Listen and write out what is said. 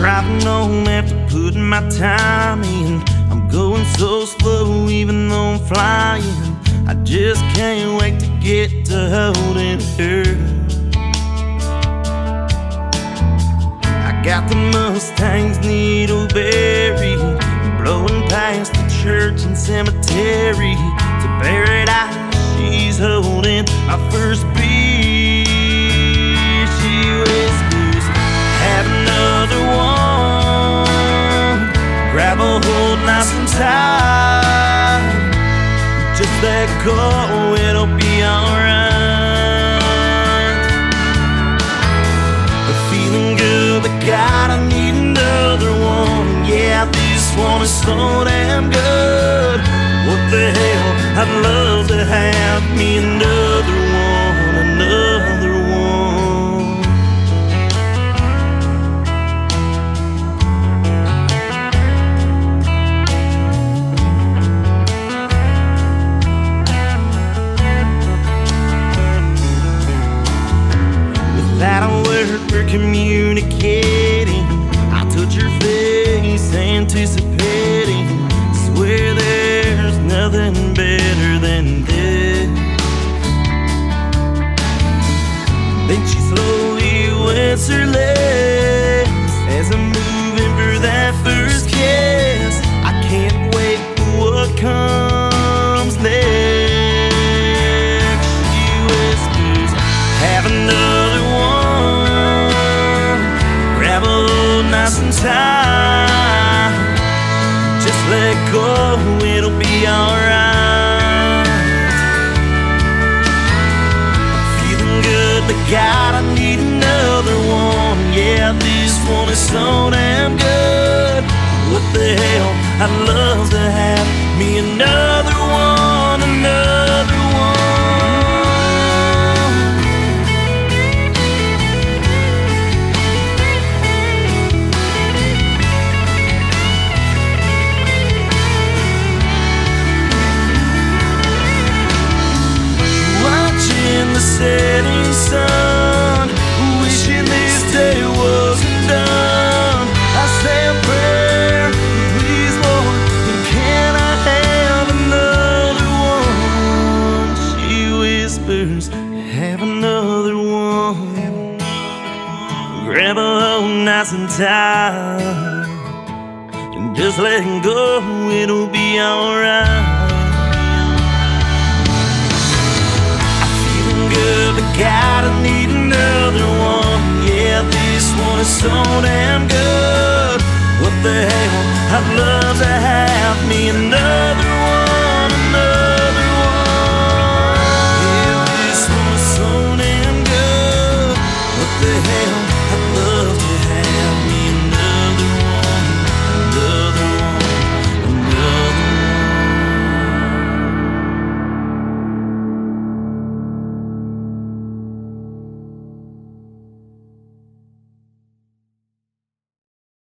Driving home after putting my time in. I'm going so slow even though I'm flying. I just can't wait to get to holding her. I got the Mustang's Needleberry, blowing past the church and cemetery to paradise. She's holding my first beer. She whispers, have another one. Grab a hold nice and tight. Just let go, it'll be alright. But feeling good, but God, I need another one. Yeah, this one is so damn good. What the hell, I'd love to have me another one, another one. Without a word, we're communicating. I touch her face, anticipating. Swear there's nothing better than this. Then she slowly wets her lips as I'm moving for that first kiss. I can't wait for what comes next. She whispers, have another one. Grab a hold nice and tight. Just let go, it'll be alright. I'm feeling good, but God, I need another one. Yeah, this one is so damn good. What the hell, I'd love to have me another one, another one. In the setting sun, wishing this day wasn't done. I say a prayer, please Lord, can I have another one? She whispers, have another one. Grab a hold nice and tight, and just let go, it'll be alright. Good, but God, I need another one. Yeah, this one is so damn good. What the hell, I'd love to have me another